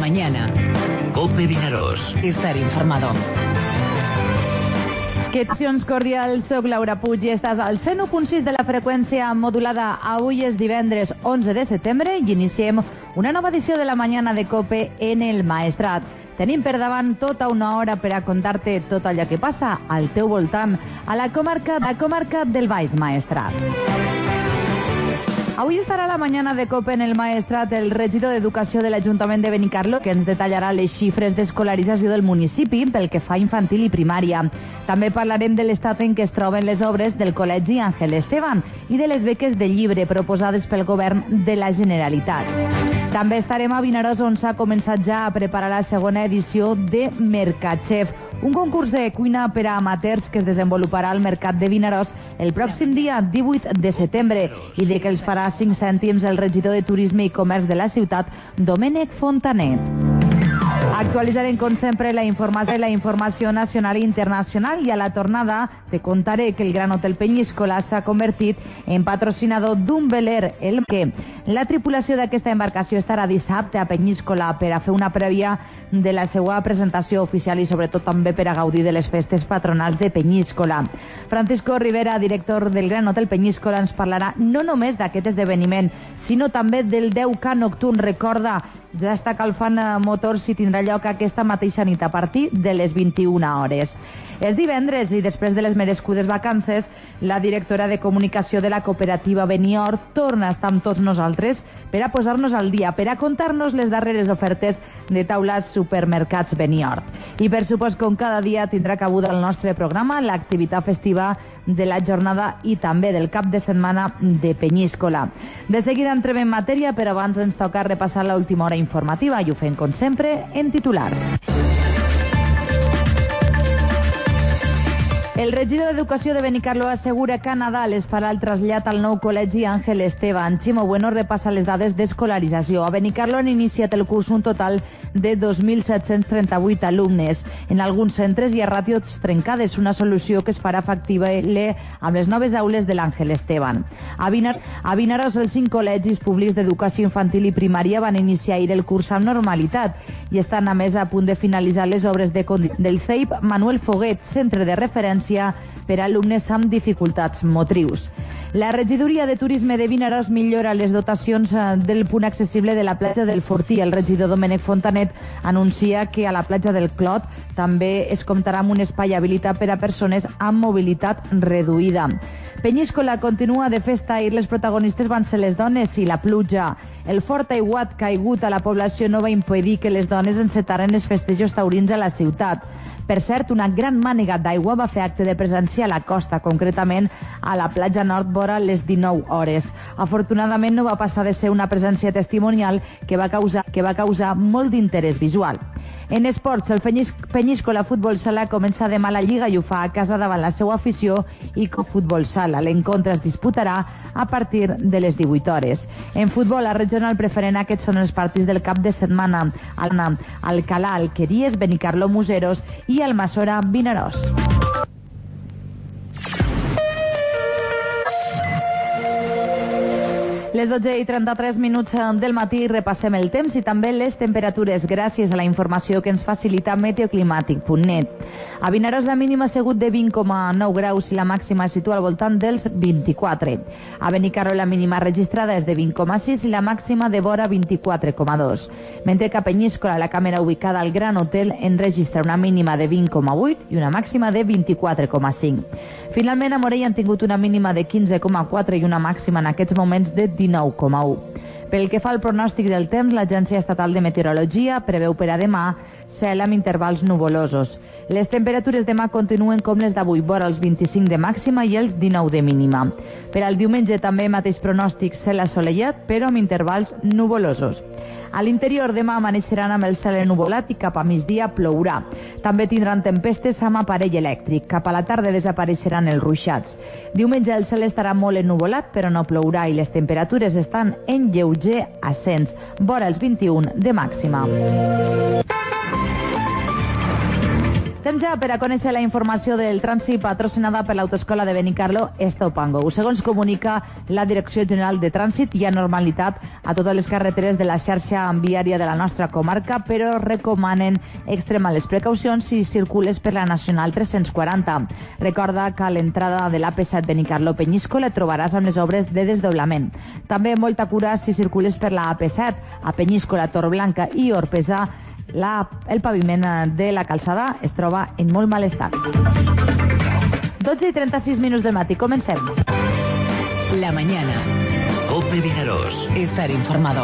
mañana. COPE Vinaròs. Estar informado. Que accions cordials, soc Laura Puig i estàs al 101.6 de la freqüència modulada. Avui és divendres 11 de setembre i iniciem una nova edició de la mañana de COPE en el Maestrat. Tenim per davant tota una hora per a contar-te tot allò que passa al teu voltant a la comarca del Baix Maestrat. Avui estarà la mañana de COPE en el Maestrat el regidor d'Educació de l'Ajuntament de Benicarló, que ens detallarà les xifres d'escolarització del municipi pel que fa a infantil i primària. També parlarem de l'estat en què es troben les obres del Col·legi Ángel Esteban i de les beques de llibre proposades pel govern de la Generalitat. També estarem a Vinaròs, on s'ha començat ja a preparar la segona edició de Mercatxef, un concurs de cuina per a amateurs que es desenvoluparà al Mercat de Vinaròs el pròxim dia 18 de setembre i de què els farà 5 cèntims el regidor de Turisme i Comerç de la ciutat, Domènec Fontanet. Actualitzarem, com sempre, la informació nacional i internacional, i a la tornada te contaré que el Gran Hotel Peñíscola s'ha convertit en patrocinador d'un veler, el que la tripulació d'aquesta embarcació estarà dissabte a Peñíscola per a fer una prèvia de la seva presentació oficial i sobretot també per a gaudir de les festes patronals de Peñíscola. Francisco Rivera, director del Gran Hotel Peñíscola, ens parlarà no només d'aquest esdeveniment, sinó també del 10K nocturn. Recorda, ja està calfant motors i tindrà lloc aquesta mateixa nit a partir de les 21 hores. És divendres i després de les merescudes vacances, la directora de comunicació de la cooperativa Beniort torna a estar amb tots nosaltres per a posar-nos al dia, per a contar-nos les darreres ofertes de taulats supermercats Beniort. I per supost, com cada dia, tindrà cabuda al nostre programa l'activitat festiva de la jornada i també del cap de setmana de Peñíscola. De seguida entrem en matèria, però abans ens toca repassar l'última hora informativa i ho fem, com sempre, en titulars. El regidor d'Educació de Benicarló assegura que a Nadal es farà el trasllat al nou Col·legi Ángel Esteban. Ximo Bueno repassa les dades d'escolarització. A Benicarló han iniciat el curs un total de 2.738 alumnes. En alguns centres hi ha ràtios trencades, una solució que es farà efectiva amb les noves aules de l'Àngel Esteban. A Vinaròs, els 5 col·legis públics d'educació infantil i primària van iniciar ahir el curs amb normalitat i estan a més a punt de finalitzar les obres del CEIP Manuel Foguet, centre de referència per a alumnes amb dificultats motrius. La regidoria de Turisme de Vinaròs millora les dotacions del punt accessible de la platja del Fortí. El regidor Domènec Fontanet anuncia que a la platja del Clot també es comptarà amb un espai habilitat per a persones amb mobilitat reduïda. Peñíscola continua de festa. Ahir les protagonistes van ser les dones i la pluja. El fort aiguat caigut a la població no va impedir que les dones encetaren els festejos taurins a la ciutat. Per cert, una gran mànega d'aigua va fer acte de presència a la costa, concretament a la platja nord vora les 19 hores. Afortunadament no va passar de ser una presència testimonial que va causar molt d'interès visual. En esports, el Peñíscola Futbol Sala comença demà la Lliga i ho fa a casa davant la seva afició i Futbol Sala. L'encontre es disputarà a partir de les 18 hores. En futbol, a regional preferent, aquests són els partits del cap de setmana: Alcalá, Alqueries, Benicarló, Museros i Almassora, Vinaròs. Les 12:33 del matí, repassem el temps i també les temperatures gràcies a la informació que ens facilita meteoclimàtic.net. A Vinaròs la mínima ha sigut de 20,9 graus i la màxima es situa al voltant dels 24. A Benicarló la mínima registrada és de 20,6 i la màxima de vora 24,2. Mentre que a Peñíscola, la càmera ubicada al Gran Hotel, enregistra una mínima de 20,8 i una màxima de 24,5. Finalment, a Morell han tingut una mínima de 15,4 i una màxima en aquests moments de 19,1. Pel que fa al pronòstic del temps, l'Agència Estatal de Meteorologia preveu per a demà cel amb intervals nuvolosos. Les temperatures demà continuen com les d'avui, vora els 25 de màxima i els 19 de mínima. Per al diumenge també mateix pronòstic, cel assolellat, però amb intervals nuvolosos. A l'interior demà amaneixeran amb el cel ennuvolat i cap a migdia plourà. També tindran tempestes amb aparell elèctric. Cap a la tarda desapareixeran els ruixats. Diumenge el cel estarà molt ennuvolat, però no plourà i les temperatures estan en lleuger ascens, vora els 21 de màxima. Temps ja per a conèixer la informació del trànsit patrocinada per l'Autoescola de Benicarló Stop and Go. Segons comunica la Direcció General de Trànsit, hi ha normalitat a totes les carreteres de la xarxa viària de la nostra comarca, però recomanen extremar les precaucions si circules per la Nacional 340. Recorda que a l'entrada de l'AP7 Benicarló-Penyíscola et trobaràs amb les obres de desdoblament. També molta cura si circules per la AP7, a Penyíscola, Torreblanca i Orpesa. El paviment de la calçada es troba en molt mal estat. 12:36 del matí, comencem. La mañana. COPE Vinaròs. Estar informado.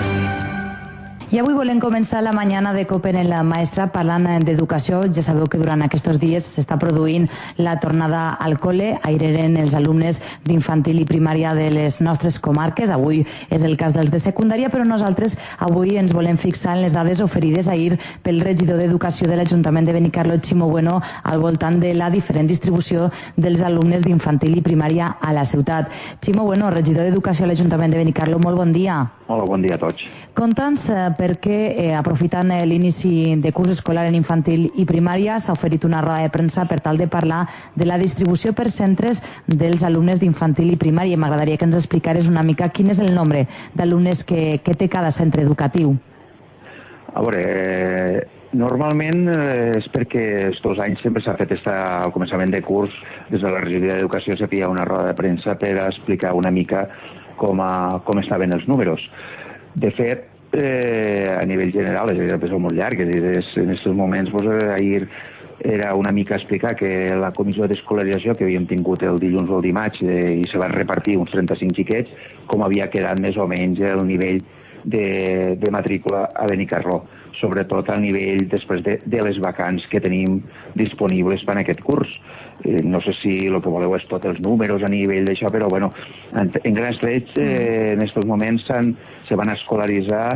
I avui volem començar la mañana de COPE en la Maestra parlant d'educació. Ja sabeu que durant aquests dies s'està produint la tornada al col·le. Aireren els alumnes d'infantil i primària de les nostres comarques. Avui és el cas dels de secundària, però nosaltres avui ens volem fixar en les dades oferides ahir pel regidor d'Educació de l'Ajuntament de Benicarló, Ximo Bueno, al voltant de la diferent distribució dels alumnes d'infantil i primària a la ciutat. Ximo Bueno, regidor d'Educació a l'Ajuntament de Benicarló, molt bon dia. Hola, bon dia a tots. Conta'ns per què, aprofitant l'inici de curs escolar en infantil i primària, s'ha oferit una roda de premsa per tal de parlar de la distribució per centres dels alumnes d'infantil i primària. M'agradaria que ens explicares una mica quin és el nombre d'alumnes que té cada centre educatiu. A veure, normalment és perquè els 2 anys sempre s'ha fet al començament de curs, des de la regidoria d'Educació s'ha pillat una roda de premsa per explicar una mica com estaven els números. De fet, a nivell general, és molt llarg, en aquests moments, ahir era una mica explicar que la comissió d'escolarització que havíem tingut el dilluns o el dimarts i se van repartir uns 35 xiquets, com havia quedat més o menys el nivell de matrícula a Benicarló, sobretot al nivell després de les vacants que tenim disponibles per a aquest curs. No sé si el que voleu és tots els números a nivell d'això, però bueno, en grans trets en aquests moments se van escolaritzar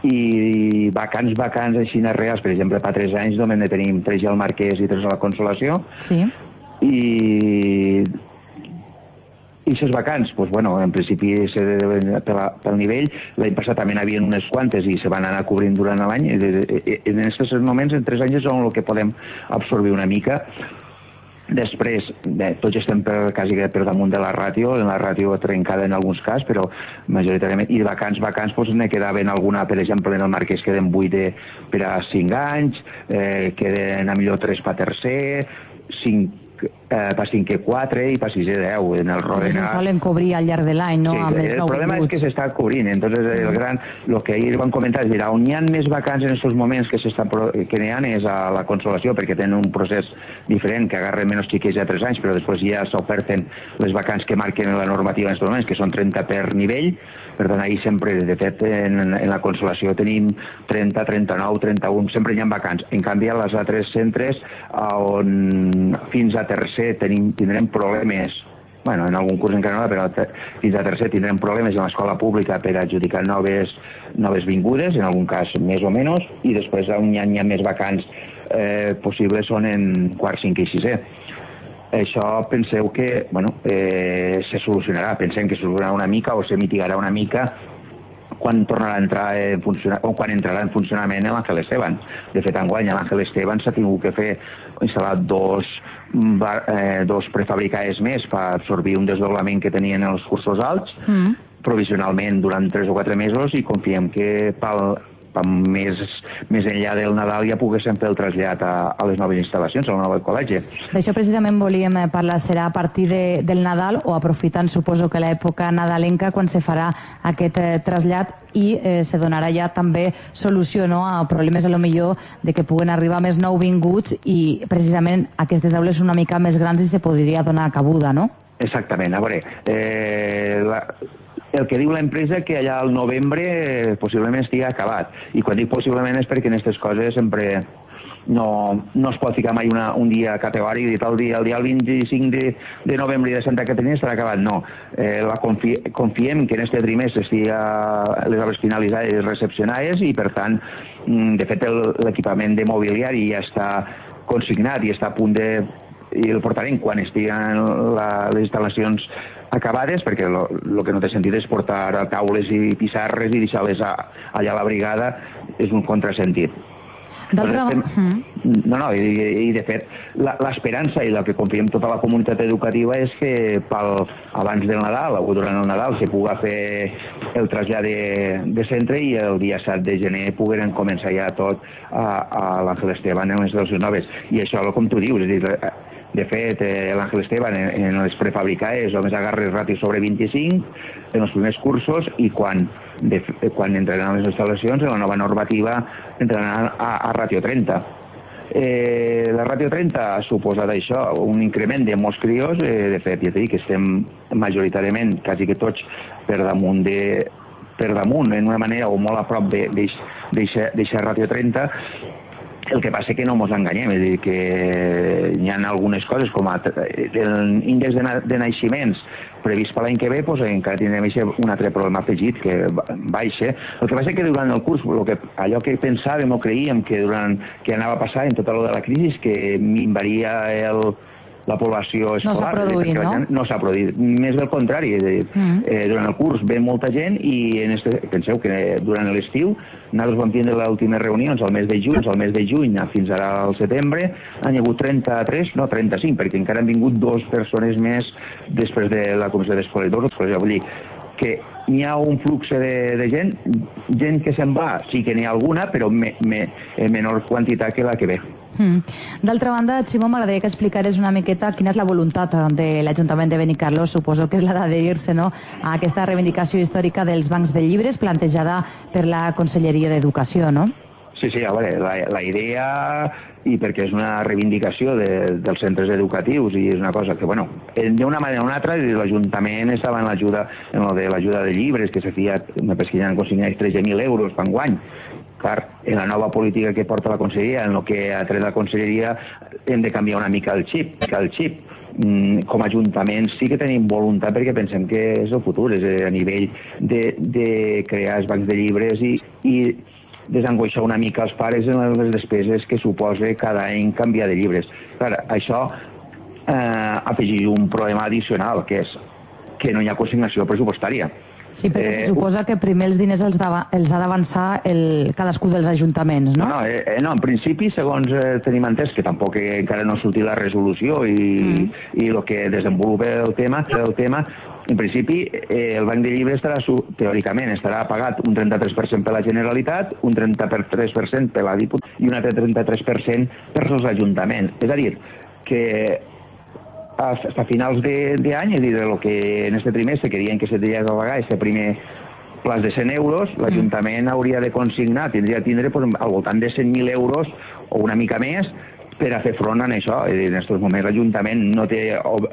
i vacants així reals, per exemple, per 3 anys només ne tenim 3 al Marquès i 3 a la Consolació. Sí. I aquestes vacants, doncs, bueno, en principi pel nivell, l'any passat també n'hi havia unes quantes i se van anar cobrint durant l'any. En aquests moments, en 3 anys, és el que podem absorbir una mica. Després, tots estem quasi per damunt de la ràtio, en la ràtio trencada en alguns casos, però majoritàriament, i vacants, doncs ne quedaven alguna, per exemple, en el Marquès queden 8 per a 5 anys, queden a millor 3 per tercer, 5 per 5 i 4 i per 6 i 10 en el Rodena. Se solen cobrir al llarg de l'any, no? Sí, el problema és que s'està cobrint. Entonces, el que ahir van comentar és dir, on hi ha més vacants en aquests moments que n'hi ha és a la Consolació, perquè tenen un procés diferent, que agarren menys xiquets de 3 anys, però després ja s'oferten les vacants que marquen la normativa en aquests moments, que són 30 per nivell. Per tant, ahir sempre, de fet, en la Consolació tenim 30, 39, 31, sempre hi ha vacants. En canvi, a les altres centres, on fins a tercer tindrem problemes, bueno, en algun curs encara no, però fins a tercer tindrem problemes en l'escola pública per adjudicar noves vingudes, en algun cas més o menys, i després on hi ha més vacants possibles són en quart, cinquè i sisè. Això penseu que se solucionarà, pensem que se solucionarà una mica o se mitigarà una mica quan tornarà a entrar en funcionament o quan entrarà en funcionament l'Àngel Esteban. De fet, enguany a l'Àngel Esteban s'ha tingut que instal·lar dos prefabricades més per absorbir un desdoblament que tenien els cursos alts, provisionalment durant 3 o 4 mesos, i confiem que més enllà del Nadal ja poguéssim fer el trasllat a les noves instal·lacions, al nou col·legi. D'això precisament volíem parlar. Serà a partir del Nadal o aprofitant, suposo que l'època nadalenca, quan se farà aquest trasllat i se donarà ja també solució a problemes a lo millor de que puguen arribar més nouvinguts i precisament aquestes aules una mica més grans i se podria donar cabuda, no? Exactament. A veure, el que diu l'empresa que allà al novembre possiblement estigui acabat. I quan dic possiblement és perquè en aquestes coses sempre no es pot ficar mai un dia categòric i dir el dia 25 de novembre de Santa Caterina estarà acabat. No. Confiem que en aquest trimestre estigui les obres finalitzades i recepcionades i, per tant, de fet, l'equipament de mobiliari ja està consignat i està a punt i el portarem quan estiguen les instal·lacions acabades, perquè el que no té sentit és portar taules i pissarres i deixar-les allà a la brigada, és un contrasentit. I de fet, l'esperança i el que confiem tota la comunitat educativa és que abans del Nadal o durant el Nadal se pugui fer el trasllat de centre i el dia 7 de gener pogueren començar ja tot a l'Àngel Esteban en les instal·lacions noves. I això, com tu dius, és a dir, de fet, l'Àngel Esteban en les prefabricades només agarra ràtio sobre 25 en els primers cursos i quan entraran a les instal·lacions, en la nova normativa, entraran a ràtio 30. La ràtio 30 ha suposat això, un increment de molts crios, de fet, ja t'he dit que estem majoritàriament, quasi que tots, per damunt, en una manera o molt a prop d'eixa ràtio 30. El que passa que no ens enganyem, és a dir, que hi ha algunes coses, com l'índex de naixements previst per l'any que ve, doncs encara tindrem un altre problema afegit, que baixa. El que passa que durant el curs, allò que pensàvem o creíem que anava a passar en tot el de la crisi, que minvaria la població escolar. No s'ha produït, no? No s'ha produït. Més del contrari, és a dir, durant el curs ve molta gent i penseu que durant l'estiu nosaltres vam tindre les últimes reunions al mes de juny fins ara al setembre, han hi hagut 35, perquè encara han vingut 2 persones més després de la comissió d'escoles. Vull dir que n'hi ha un flux de gent que se'n va, sí que n'hi ha alguna, però en menor quantitat que la que ve. D'altra banda, Ximo, m'agradaria que explicares una miqueta quina és la voluntat de l'Ajuntament de Benicarló. Suposo que és la d'adherir-se, no?, a aquesta reivindicació històrica dels bancs de llibres plantejada per la Conselleria d'Educació, no? Sí, a veure, la idea, i perquè és una reivindicació dels centres educatius i és una cosa que, bueno, d'una manera o una altra, l'Ajuntament estava en l'ajuda de llibres, que se feia, me penso que ja han consignat 13.000 euros per enguany. Clar, en la nova política que porta la Conselleria, en el que ha tret la Conselleria, hem de canviar una mica el xip. Com a Ajuntament sí que tenim voluntat perquè pensem que és el futur, és a nivell de crear els bancs de llibres i desangoixar una mica els pares en les despeses que suposa cada any canviar de llibres. Clar, això afegeix un problema addicional, que és que no hi ha consignació pressupostària. Sí, perquè se suposa que primer els diners els ha d'avançar cadascú dels ajuntaments, no? No, en principi, segons tenim entès, que tampoc encara no ha sortit la resolució i el que desenvolupa el tema, en principi, el banc de llibres teòricament estarà pagat un 33% per la Generalitat, un 33% per la Diputació i un altre 33% per als ajuntaments. És a dir, que a finals d'any, és a dir, el que en aquest trimestre que diuen que se tindria que pagar aquest primer plaç de 100 euros, l'Ajuntament hauria de consignar, tindria de tindre al voltant de 100.000 euros o una mica més per a fer front a això. És a dir, en aquests moments l'Ajuntament no té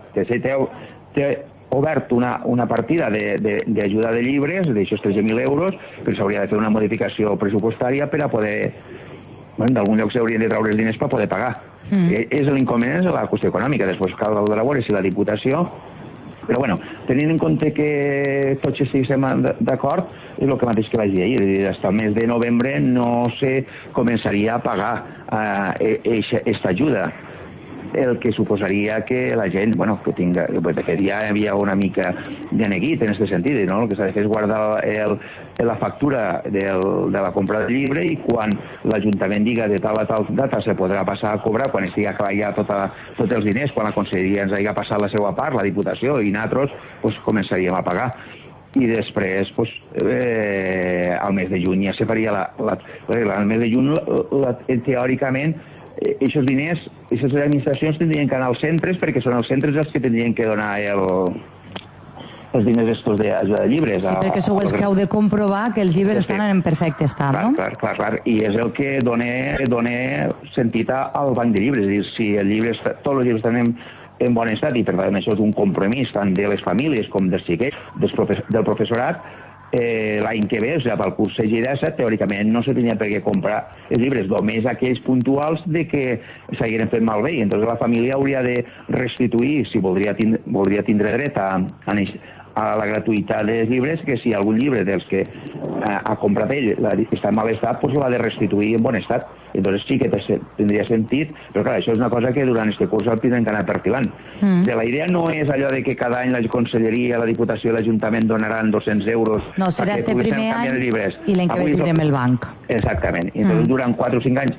obert una partida d'ajuda de llibres, d'aixòs 13.000 euros, però s'hauria de fer una modificació pressupostària per a poder, d'algun lloc s'haurien de treure els diners per poder pagar. És l'inconvenient de la qüestió econòmica. Després cal veure si la Diputació... Però, bueno, tenint en compte que tots estiguem d'acord, és el que mateix que vaig dir ahir. Fins al mes de novembre no se començaria a pagar aquesta ajuda, el que suposaria que la gent, que tinga... De fet, ja hi havia una mica de neguit en aquest sentit, no? El que s'ha de fer és guardar la factura de la compra del llibre i quan l'Ajuntament diga de tal a tal data se podrà passar a cobrar, quan estigui clar ja tots els diners, quan la Conselleria ens hagi passat la seva part, la Diputació i nosaltres, començaríem a pagar. I després, al mes de juny ja se faria al mes de juny, teòricament, aquests diners, aquestes administracions tindrien que anar als centres perquè són els centres els que tindrien que donar els diners estos d'ajuda de llibres. Sí, perquè sou els que heu de comprovar que els llibres estan en perfecte estat, no? Clar. I és el que dona sentit al banc de llibres. És a dir, si tots els llibres estan en bon estat i per tant això és un compromís tant de les famílies com dels xiquets, del professorat, l'any que ve, o sigui, pel curs 6 i 17, teòricament no se tenia per què comprar els llibres, només aquells puntuals de que s'hagueren fet malbé, i llavors la família hauria de restituir, si voldria tindre dret a la gratuïtat dels llibres, que si algun llibre dels que ha comprat ell està en mal estat, doncs l'ha de restituir en bon estat. Llavors sí que tindria sentit, però clar, això és una cosa que durant aquest curs el tindrem que anar perfilant. La idea no és allò de que cada any la Conselleria, la Diputació i l'Ajuntament donaran 200 euros perquè puguem canviar de llibres. I l'any que ve tindrem el banc. Exactament. I llavors durant 4 o 5 anys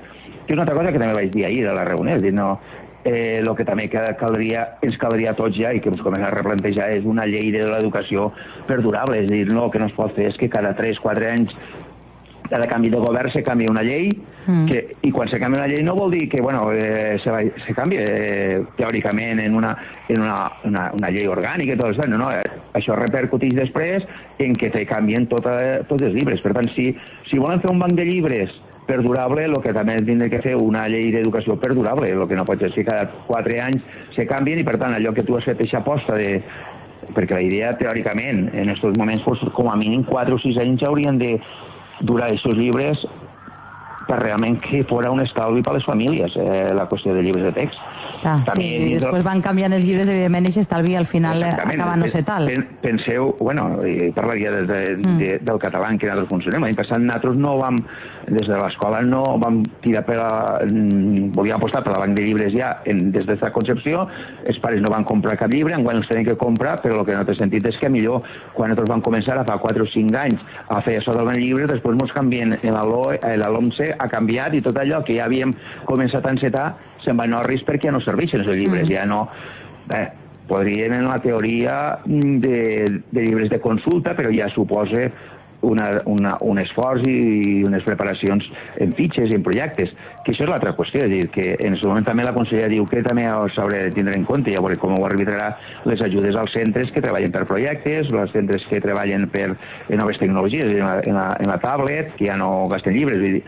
que és una altra cosa que també vaig dir ahir a la reunió, és dir, no, el que també ens caldria a tots ja i que ens comencem a replantejar és una llei de l'educació perdurable, és a dir, no, el que no es pot fer és que cada 3-4 anys cada canvi de govern se canvia una llei i quan se canvia una llei no vol dir que bueno, se canvi teòricament en una llei orgànica i tot això, no, això repercuteix després en que te canvien tots els llibres. Per tant, si volen fer un banc de llibres perdurable, el que també tindrà que fer una llei d'educació perdurable, el que no pot ser que cada 4 anys se canvien i per tant allò que tu has fet aquesta aposta de... perquè la idea teòricament en aquests moments com a mínim 4 o 6 anys haurien de durar aquests llibres per realment que fora un estalvi per a les famílies, la qüestió de llibres de text. Sí, i després van canviant els llibres, evidentment, i s'estalvi al final acaba no ser tal. Penseu, bueno, i parlaria del català en què nosaltres funcionem. L'any passat nosaltres no vam, des de l'escola no vam tirar volíem apostar per la banc de llibres ja des d'aquesta concepció, els pares no van comprar cap llibre, enguany els tenen que comprar, però el que no té sentit és que millor quan nosaltres vam començar fa 4 o 5 anys a fer això del banc de llibres, després ens canvien l'OMC ha canviat i tot allò que ja havíem començat a encetar se'n va anar a risc perquè ja no serveixen els llibres, ja no... podrien en la teoria de llibres de consulta, però ja suposa un esforç i unes preparacions en fitxes i en projectes, que això és l'altra qüestió, és dir, que en aquest moment també la consellera diu que també s'haurà de tindre en compte, ja veurem com ho arbitrarà, les ajudes als centres que treballen per projectes, els centres que treballen per noves tecnologies, en la tablet, que ja no gasten llibres, vull dir,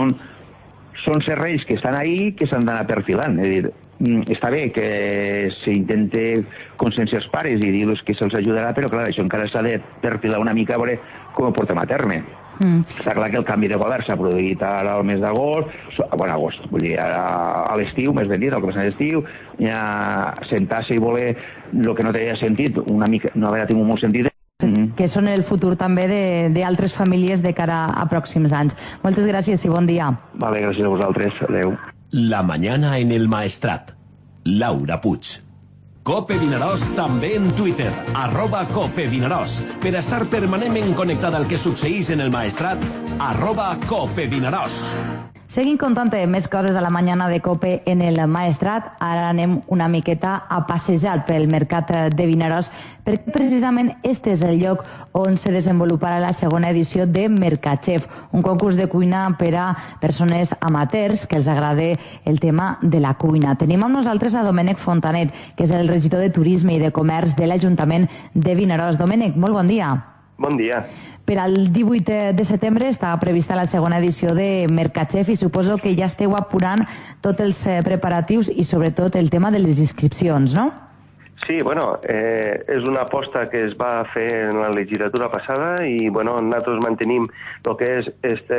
són serrells que estan ahí que s'han d'anar perfilant, és dir, està bé que s'intente conscienciar els pares i dir-los que se'ls ajudarà, però clar, això encara s'ha de perfilar una mica a veure com ho portem a terme. Està clar que el canvi de govern s'ha produït ara al mes d'agost, vull dir, a l'estiu, més ben dit, al començament d'estiu, sentar-se i voler el que no tenia sentit, una mica, no haver tingut molt sentit, que són el futur també d'altres famílies de cara a pròxims anys. Moltes gràcies i bon dia. Vale, gràcies a vosaltres. Adéu. La mañana en el Maestrat. Laura Puig. Cope Vinaròs també en Twitter, @CopeVinaròs, per estar permanentment connectada al que succeís en el Maestrat, @CopeVinaròs. Seguim contant més coses a la mañana de Cope en el Maestrat. Ara anem una miqueta a passejar pel mercat de Vinaròs, perquè precisament este és el lloc on se desenvoluparà la segona edició de Mercachef, un concurs de cuina per a persones amateurs que els agrada el tema de la cuina. Tenim amb nosaltres a Domènec Fontanet, que és el regidor de Turisme i de Comerç de l'Ajuntament de Vinaròs. Domènec, molt bon dia. Bon dia. Per al 18 de setembre està prevista la segona edició de Mercachef i suposo que ja esteu apurant tots els preparatius i sobretot el tema de les inscripcions, no? Sí, és una aposta que es va fer en la legislatura passada i, nosaltres mantenim el que és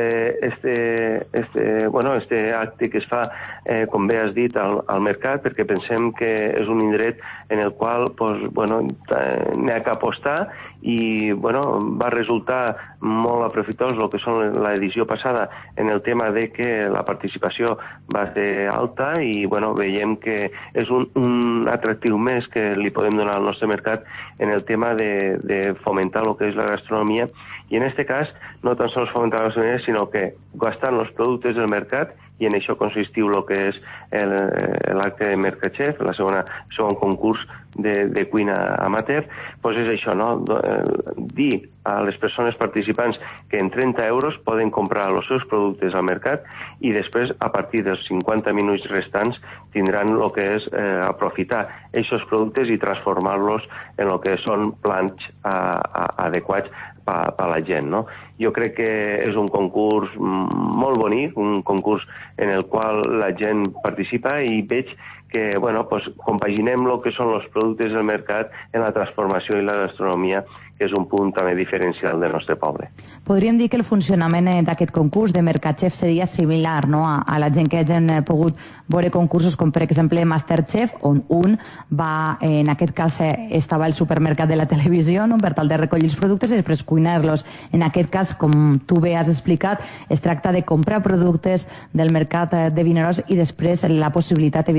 este acte que es fa, com bé has dit, al mercat, perquè pensem que és un indret en el qual n'hi ha que apostar i va resultar molt aprofitós el que són l'edició passada en el tema de que la participació va ser alta i veiem que és un atractiu més que li podem donar al nostre mercat en el tema de fomentar el que és la gastronomia i en aquest cas no tan sols fomentar la gastronomia sinó que gastant els productes del mercat i en això consistiu el que és l'acte de Mercachef, el segon concurs de cuina amateur, doncs és això, no? Dir a les persones participants que en 30 euros poden comprar els seus productes al mercat i després, a partir dels 50 minuts restants, tindran el que és aprofitar aquests productes i transformar-los en el que són plans adequats per a la gent, no? Jo crec que és un concurs molt bonic, un concurs en el qual la gent participa i veig que compaginem el que són els productes del mercat en la transformació i la gastronomia, que és un punt també diferencial del nostre poble. Podríem dir que el funcionament d'aquest concurs de Mercachef seria similar, no?, a la gent que hagin pogut veure concursos com, per exemple, Masterchef, on un va, en aquest cas, estava al supermercat de la televisió, no?, per tal de recollir els productes i després cuinar-los. En aquest cas, com tu bé has explicat, es tracta de comprar productes del mercat de Vinaròs i després la possibilitat, evidentment,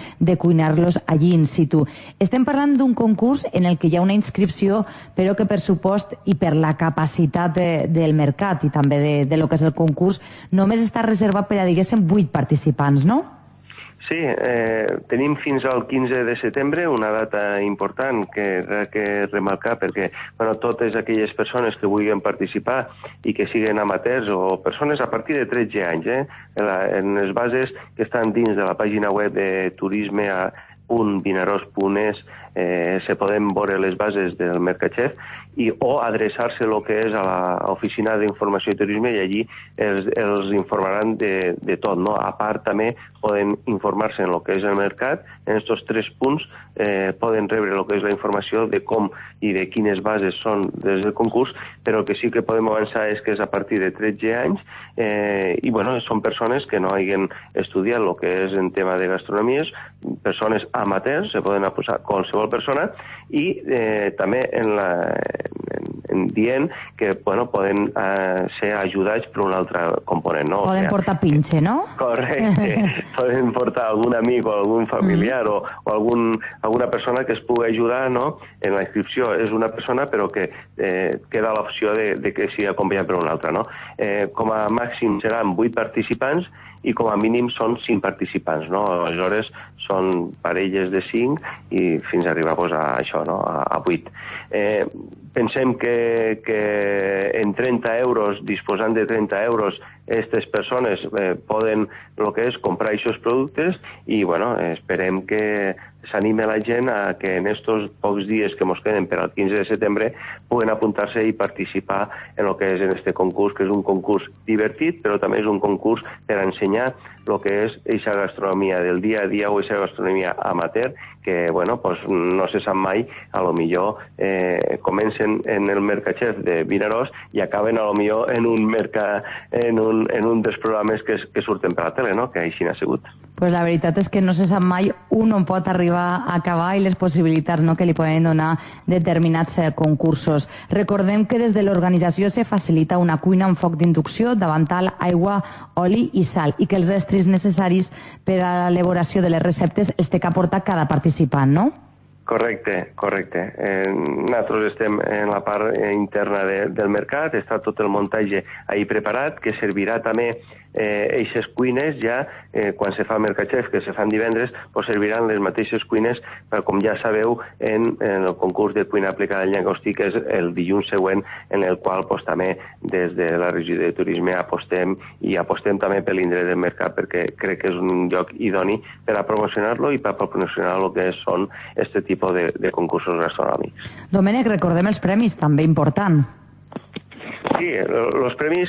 de cuinar-los allí in situ. Estem parlant d'un concurs en el que hi ha una inscripció, però que per supost i per la capacitat del mercat i també de lo que és el concurs, només està reservat per a, diguéssim, 8 participants, no? Sí, tenim fins al 15 de setembre una data important que ha de remarcar perquè totes aquelles persones que vulguin participar i que siguin amateurs o persones a partir de 13 anys, en les bases que estan dins de la pàgina web de turisme.vinaròs.es se poden veure les bases del Mercachef o adreçar-se el que és a l'oficina d'informació i turisme i allí els informaran de tot. A part també poden informar-se en el que és el mercat, en aquests 3 punts poden rebre el que és la informació de com i de quines bases són des del concurs, però el que sí que podem avançar és que és a partir de 13 anys i són persones que no hagin estudiat el que és en tema de gastronomies, persones amateurs, se poden posar qualsevol persona i també dient que poden ser ajudats per un altre component. Poden portar pinche, no? Correcte. Poden portar algun amic o algun familiar o alguna persona que es pugui ajudar en la inscripció. És una persona però que queda l'opció de que sigui acompanyat per un altre. Com a màxim seran 8 participants i com a mínim són 5 participants. Aleshores són parelles de 5 i fins a arribar a això, a 8. Pensem que en 30 euros, disposant de 30 euros, aquestes persones poden el que és comprar aquests productes i esperem que s'anime la gent a que en aquests pocs dies que ens queden per al 15 de setembre puguen apuntar-se i participar en el que és en aquest concurs, que és un concurs divertit, però també és un concurs per ensenyar el que és aquesta gastronomia del dia a dia o aquesta gastronomia amateur que no se sap mai, a lo millor comencen en el Mercachef de Vinaròs i acaben a lo millor en un dels programes que surten per la tele, que així n'ha sigut. Pues la veritat és que no se sap mai on pot arribar a acabar i les possibilitats que li poden donar determinats concursos. Recordem que des de l'organització se facilita una cuina amb foc d'inducció, davantal, aigua, oli i sal, i que els estris necessaris per a l'elaboració de les receptes els té que aportar cada participant, no? Correcte. Nosaltres estem en la part interna del mercat, està tot el muntatge ahí preparat, que servirà també eixes cuines ja, quan se fa Mercachef, que se fan divendres, serviran les mateixes cuines, com ja sabeu, en el concurs de cuina aplicada al llagostí, que és el dilluns següent, en el qual també des de la regió de turisme apostem també per l'indret del mercat, perquè crec que és un lloc idoni per a promocionar-lo i per a promocionar el que són aquest tipus de concursos gastronòmics. Domènec, recordem els premis, també important. Sí, els premis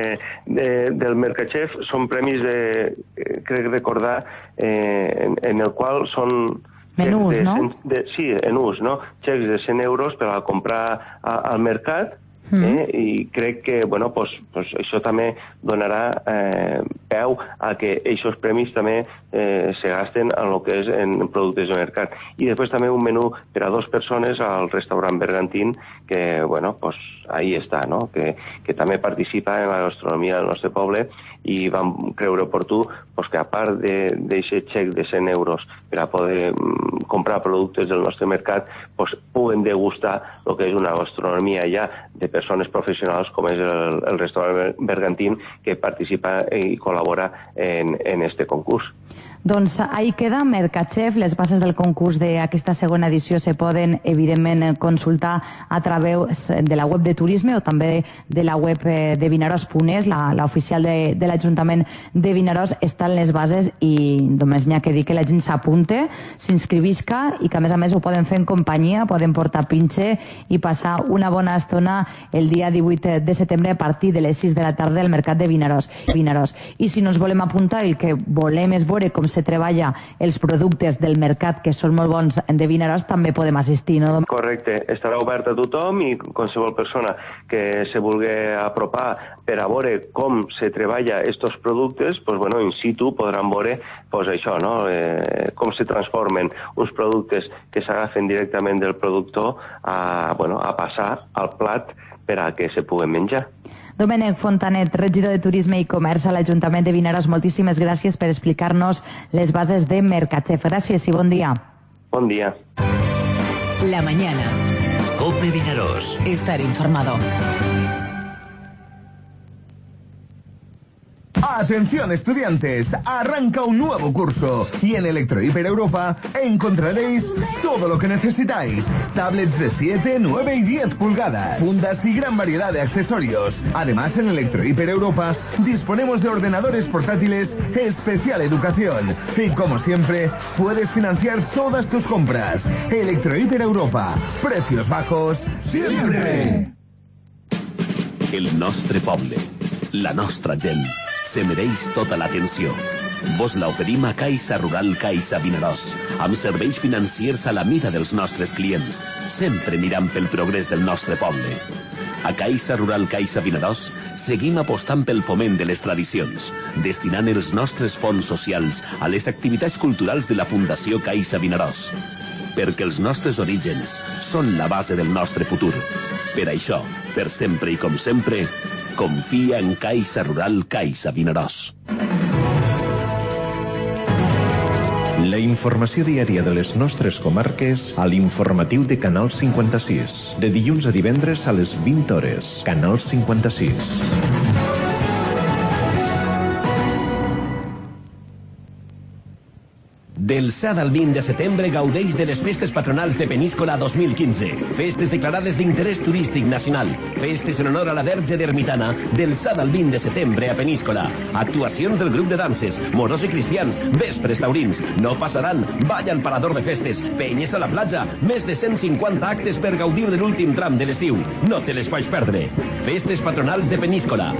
del Mercachef són premis crec recordar, en el qual són... Menús, no? Sí, en ús, no? Xecs de 100 euros per a comprar al mercat, i crec que això també donarà peu a que aquests premis també se gasten en el que és en productes de mercat. I després també un menú per a 2 persones al restaurant Bergantín, que ahí està, que també participa en la gastronomia del nostre poble i vam creure oportú que a part d'aquest xec de 100 euros per a poder comprar productes del nostre mercat, puguen degustar el que és una gastronomia ja de persones professionals com és el restaurant Bergantín, que participa i col·labora en este concurs. Doncs ahí queda Mercachef. Les bases del concurs d'aquesta segona edició se poden, evidentment, consultar a través de la web de Turisme o també de la web de Vinaròs.es, l'oficial de l'Ajuntament de Vinaròs. Estan les bases i només n'hi ha que dir que la gent s'apunte, s'inscrivisca i que, a més, ho poden fer en companyia, poden portar pinche i passar una bona estona el dia 18 de setembre a partir de les 6 de la tarda al Mercat de Vinaròs. I si no ens volem apuntar i el que volem és veure com se treballa els productes del mercat, que són molt bons, de Vinaròs, també podem assistir, no? Correcte, estarà obert a tothom i qualsevol persona que se vulgui apropar per a veure com se treballa aquests productes, in situ podran veure això, com se transformen uns productes que s'agafen directament del productor a passar al plat per a que se puguen menjar. Domènec Fontanet, regidor de Turisme i Comerç a l'Ajuntament de Vinaròs, moltíssimes gràcies per explicar-nos les bases de Mercachef. Gràcies i bon dia. Bon dia. La mañana. COPE Vinaròs. Estar informado. Atención estudiantes, arranca un nuevo curso y en Electrohiper Europa encontraréis todo lo que necesitáis. Tablets de 7, 9 y 10 pulgadas, fundas y gran variedad de accesorios. Además, en Electrohiper Europa disponemos de ordenadores portátiles especial educación. Y como siempre, puedes financiar todas tus compras. Electrohiper Europa, precios bajos siempre. El nostre poble, la nostra gent, se mereix tota l'atenció. Vos l'oferim a Caixa Rural Caixa Vinaròs, amb serveis financiers a la mida dels nostres clients, sempre mirant pel progrés del nostre poble. A Caixa Rural Caixa Vinaròs seguim apostant pel foment de les tradicions, destinant els nostres fons socials a les activitats culturals de la Fundació Caixa Vinaròs. Perquè els nostres orígens són la base del nostre futur. Per això, per sempre i com sempre, confia en Caixa Rural Caixa Vinaròs. La informació diària de les nostres comarques a l'informatiu de Canal 56. De dilluns a divendres a les 20 hores. Canal 56. Del 7 al 20 de setembre gaudeix de les festes patronals de Peníscola 2015. Festes declarades d'interès turístic nacional. Festes en honor a la Verge d'Ermitana del 7 al 20 de setembre a Peníscola. Actuacions del grup de danses, moros i cristians, vespres taurins. No passaran, balla al parador de festes, penyes a la platja, més de 150 actes per gaudir de l'últim tram de l'estiu. No te les faig perdre. Festes patronals de Peníscola.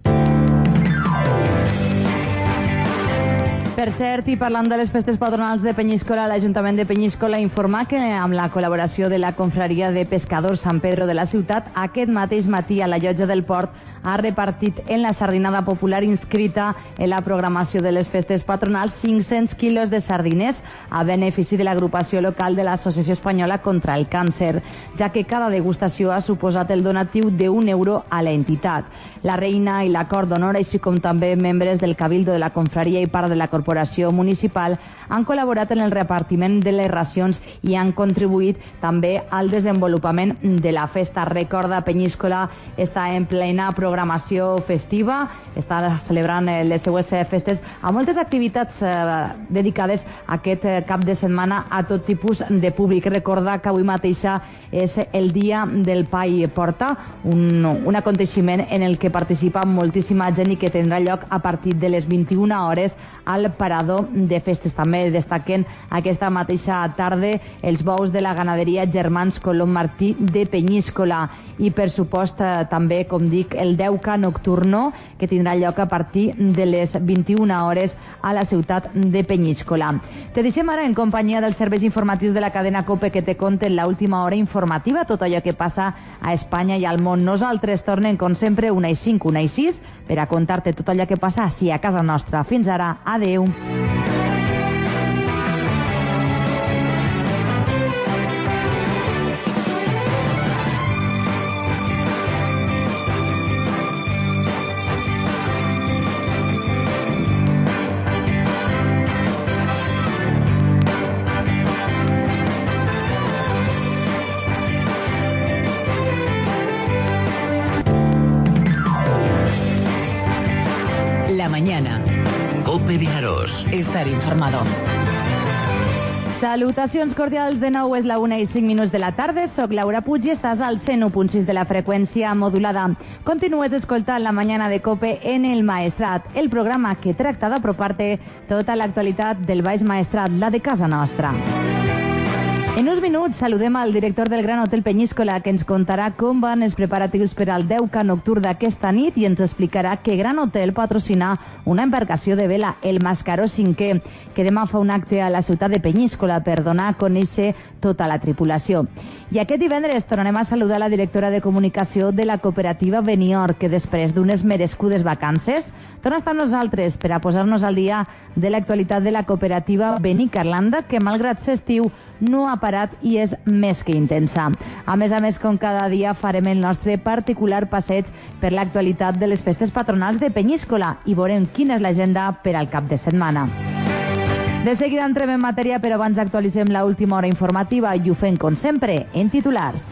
Per cert, i parlant de les festes patronals de Penyíscola, l'Ajuntament de Penyíscola informa que amb la col·laboració de la Confraria de Pescadors Sant Pedro de la ciutat, aquest mateix matí a la llotja del port ha repartit en la sardinada popular inscrita en la programació de les festes patronals 500 quilos de sardines a benefici de l'agrupació local de l'Associació Espanyola contra el Càncer, ja que cada degustació ha suposat el donatiu d'€1 a l'entitat. La reina i l'acord d'honor, així com també membres del Cabildo de la Confraria i part de la Corporació Municipal, han col·laborat en el repartiment de les racions i han contribuït també al desenvolupament de la festa. Recorda, Penyíscola està en plena programació festiva, està celebrant les seues festes amb moltes activitats dedicades a aquest cap de setmana a tot tipus de públic. Recorda que avui mateixa és el dia del pa i porta, un aconteixement en el que participa moltíssima gent i que tindrà lloc a partir de les 21 hores al parador de festes. També destaquen aquesta mateixa tarda els bous de la ganaderia Germans Colom Martí de Penyíscola i, per supost, també, com dic, el Deuca Nocturno, que tindrà lloc a partir de les 21 hores a la ciutat de Penyíscola. Te deixem ara en companyia dels serveis informatius de la cadena COPE que te conten l'última hora informativa, tot allò que passa a Espanya i al món. Nosaltres tornem, com sempre, 1:05, 1:06, per a contar-te tot allò que passa així a casa nostra. Fins ara, adeu. La mañana. COPE Vinaròs. Estar informado. Salutacions cordials de nou, és la 1:05 de la tarda, soc Laura Puig i estàs al 101.6 de la freqüència modulada. Continues escoltant La Mañana de COPE en el Maestrat, el programa que tracta d'apropar-te tota l'actualitat del Baix Maestrat, la de casa nostra. En uns minuts saludem al director del Gran Hotel Penyíscola, que ens contarà com van els preparatius per al Deuca Nocturn d'aquesta nit i ens explicarà que Gran Hotel patrocina una embarcació de vela, el Mascaró 5è, que demà fa un acte a la ciutat de Penyíscola per donar a conèixer tota la tripulació. I aquest divendres tornarem a saludar la directora de comunicació de la cooperativa Benior, que després d'unes merescudes vacances torna a estar amb nosaltres per a posar-nos al dia de l'actualitat de la cooperativa Benicarlanda, que malgrat ser estiu no ha parat i és més que intensa. A més, com cada dia farem el nostre particular passeig per l'actualitat de les festes patronals de Penyíscola i veurem quina és l'agenda per al cap de setmana. De seguida entrem en matèria, però abans actualitzem l'última hora informativa i ho fem, com sempre, en titulars.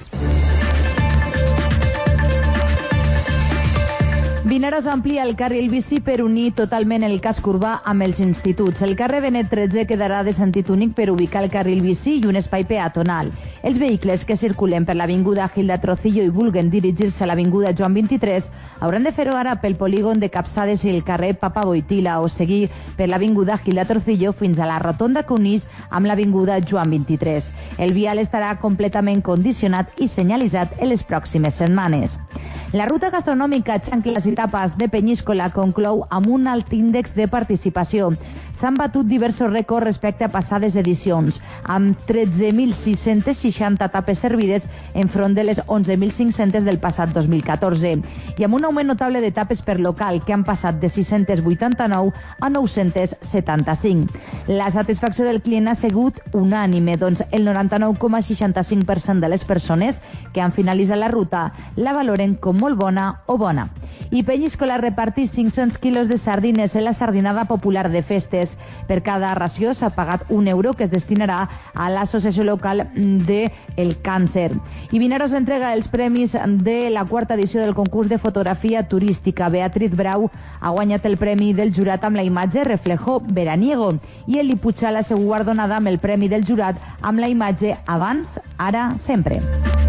Vinaròs amplia el carril bici per unir totalment el casc urbà amb els instituts. El carrer Benet 13 quedarà de sentit únic per ubicar el carril bici i un espai peatonal. Els vehicles que circulen per l'avinguda Gilda Trocillo i vulguen dirigir-se a l'avinguda Joan 23 hauran de fer-ho ara pel polígon de Capçades i el carrer Papa Boitila o seguir per l'avinguda Gilda Trocillo fins a la rotonda que unís amb l'avinguda Joan 23. El vial estarà completament condicionat i senyalitzat en les pròximes setmanes. La ruta gastronòmica Xancles i Tapes de Penyíscola conclou amb un alt índex de participació. S'han batut diversos rècords respecte a passades edicions, amb 13.660 tapes servides enfront de les 11.500 del passat 2014, i amb un augment notable de tapes per local, que han passat de 689 a 975. La satisfacció del client ha sigut unànime, doncs el 99,65% de les persones que han finalitzat la ruta la valoren com molt bona o bona. I Penyíscola reparteix 500 quilos de sardines en la sardinada popular de festes. Per cada ració s'ha pagat €1 que es destinarà a l'associació local del càncer. I Vinaròs entrega els premis de la quarta edició del concurs de fotografia turística. Beatriz Brau ha guanyat el premi del jurat amb la imatge Reflejo Veraniego i Eli Puig la seva guardonada amb el premi del jurat amb la imatge Abans, Ara, Sempre.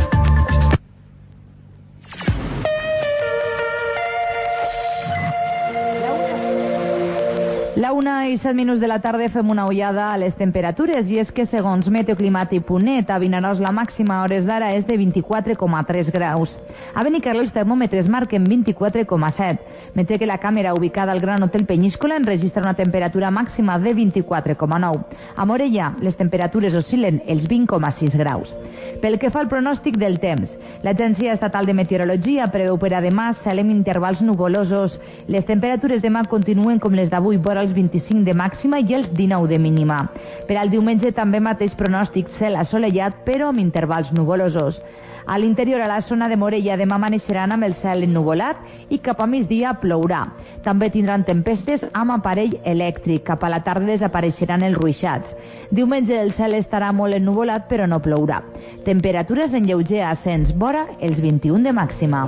La 1:07 de la tarda fem una ullada a les temperatures i és que segons meteoclimàtic.net a Vinaròs la màxima a hores d'ara és de 24,3 graus. A Benicarló els termòmetres marquen 24,7, mentre que la càmera ubicada al Gran Hotel Penyíscola enregistra una temperatura màxima de 24,9. A Morella les temperatures oscil·len els 20,6 graus. Pel que fa al pronòstic del temps, l'Agència Estatal de Meteorologia preveu per a demà cel amb intervals nuvolosos. Les temperatures demà continuen com les d'avui, vora els 25 de màxima i els 19 de mínima. Per al diumenge també mateix pronòstic, cel assolellat però amb intervals nuvolosos. A l'interior, a la zona de Morella, demà amaneixeran amb el cel ennuvolat i cap a migdia plourà. També tindran tempestes amb aparell elèctric. Cap a la tarda desapareixeran els ruixats. Diumenge el cel estarà molt ennuvolat però no plourà. Temperatures en lleuger ascens, vora els 21 de màxima.